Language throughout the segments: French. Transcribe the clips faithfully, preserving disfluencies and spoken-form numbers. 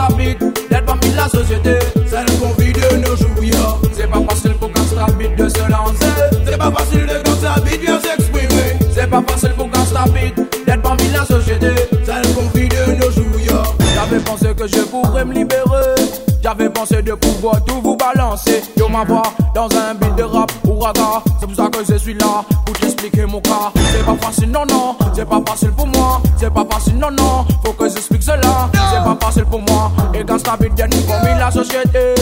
s'habite, d'être parmi la société, celle qu'on vit de nos jours. C'est pas facile pour quand s'habite de se lancer. C'est pas facile de quand s'habite bien s'exprimer. C'est pas facile pour quand s'habite d'être parmi la société, celle qu'on vit de nos jours. J'avais pensé que je pourrais me libérer. J'avais pensé de pouvoir tout vous balancer. Yo ma voix dans un beat de rap ou raga. C'est pour ça que je suis là, pour t'expliquer mon cas. C'est pas facile, non, non, c'est pas facile pour moi. C'est pas facile, non, non, faut que j'explique cela. C'est pas facile pour moi, et quand j'habite bien, nous comme la société.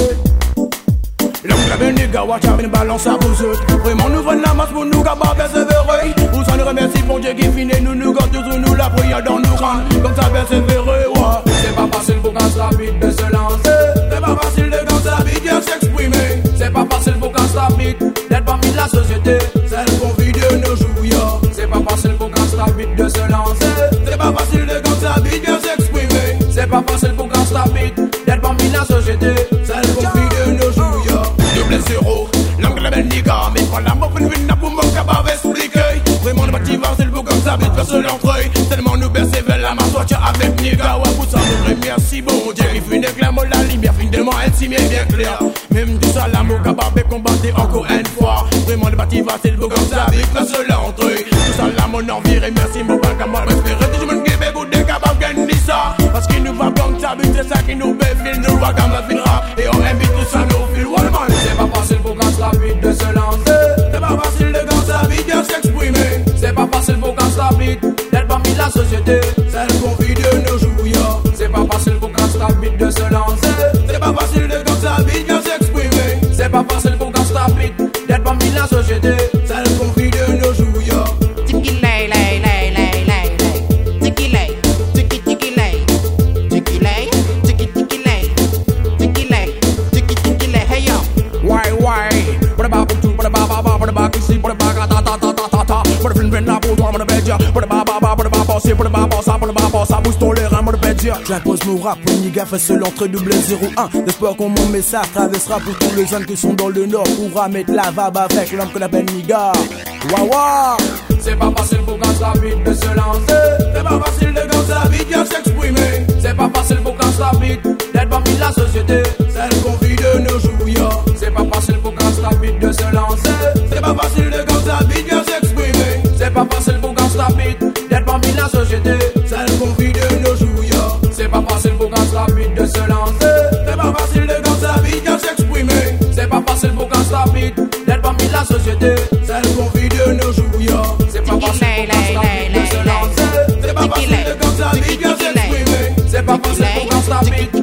L'homme la belle nigga, watch out, une balance à vous autres. Vraiment nous vendre la masse pour nous capables de persévérer. Vous en remercie pour Dieu qui finit, nous nous gâte toujours nous la prière dans nos rangs. Comme ça persévérer, ouais. C'est pas facile pour quand s'habite de se lancer. C'est pas facile de quand s'habite de s'exprimer. C'est pas facile pour quand s'habite d'être parmi la société, celle qu'on vit de nos jours. C'est pas facile pour quand s'habite de se lancer. C'est pas facile de quand s'habite de s'exprimer. C'est pas facile pour quand s'habite d'être parmi la société, celle qu'on vit de nos jours. Double zéro, l'angle la belle nigga. Mais pas la mauvaise nuit, pour moi capable d'expliquer. Vraiment le motivant, c'est le beau comme ça, vite vers seul entrée. Tellement nous persévère la main, soit avec nigga. Ouais, pour ça, nous remercie, bon Dieu. Il finit clairement la lumière, finalement, elle s'y met bien clair. Même tout ça, l'amour capable de combattre encore une fois. Vraiment le motivant, c'est le beau comme ça, vite vers seul entrée. Tout ça, l'amour en vie, remercie, mon bac à moi. Préféré, tout le monde qui veut goûter, capable de gagner ça. Parce qu'il nous va comme ça, c'est ça qui nous fait fil, nous voit comme la fil rap. Et on invite tout ça, nous fil, ouais, man. C'est pas facile pour quand s'habite de se lancer. C'est pas facile de quand s'habite de s'exprimer. C'est pas facile pour quand s'habite d'être parmi la société, celle qu'on vit de nos jours. C'est pas facile pour quand s'habite de se lancer. C'est pas facile de quand s'habite de s'exprimer. C'est pas facile pour quand s'habite d'être parmi la société, celle qu'on vit de nos jours. Tiki lay lay lay lay lay lay. Tiki lay, tiki tiki lay. Tiki lay, tiki tiki lay. Tiki lay, tiki tiki lay. Hey yo. Why why? What about to? What about baba? What about see? What about ta ta ta ta ta ta? What if ben la pour toi mon bédia? What about baba? What about passer? What about ça? What about ça? Bouge ton les reins mon bédia. J'impose mon rap, mon nigga fait seul entre double zéro un. J'espère qu'on mon message traversera pour tous les jeunes qui sont dans le nord. Pourra mettre la vabe avec l'homme qu'on appelle nigga. Waouh. C'est pas facile pour quand s'habite de se lancer. C'est pas facile de quand s'habite de s'exprimer. C'est pas facile pour quand s'habite d'être parmi la société, celle qu'on vit de nos jours. C'est pas facile pour quand s'habite de se lancer. C'est pas facile de quand s'habite de s'exprimer. C'est pas facile pour quand s'habite d'être parmi la société, celle qu'on vit de nos jours. C'est pas facile pour quand s'habite de se lancer. C'est pas facile de quand s'habite de s'exprimer. C'est pas facile pour quand s'habite d'être parmi la société, celle qu'on vit de nos jours. C'est pas facile pour quand s'habite de se lancer. C'est pas facile de quand s'habite de s'exprimer. C'est pas facile pour quand s'habite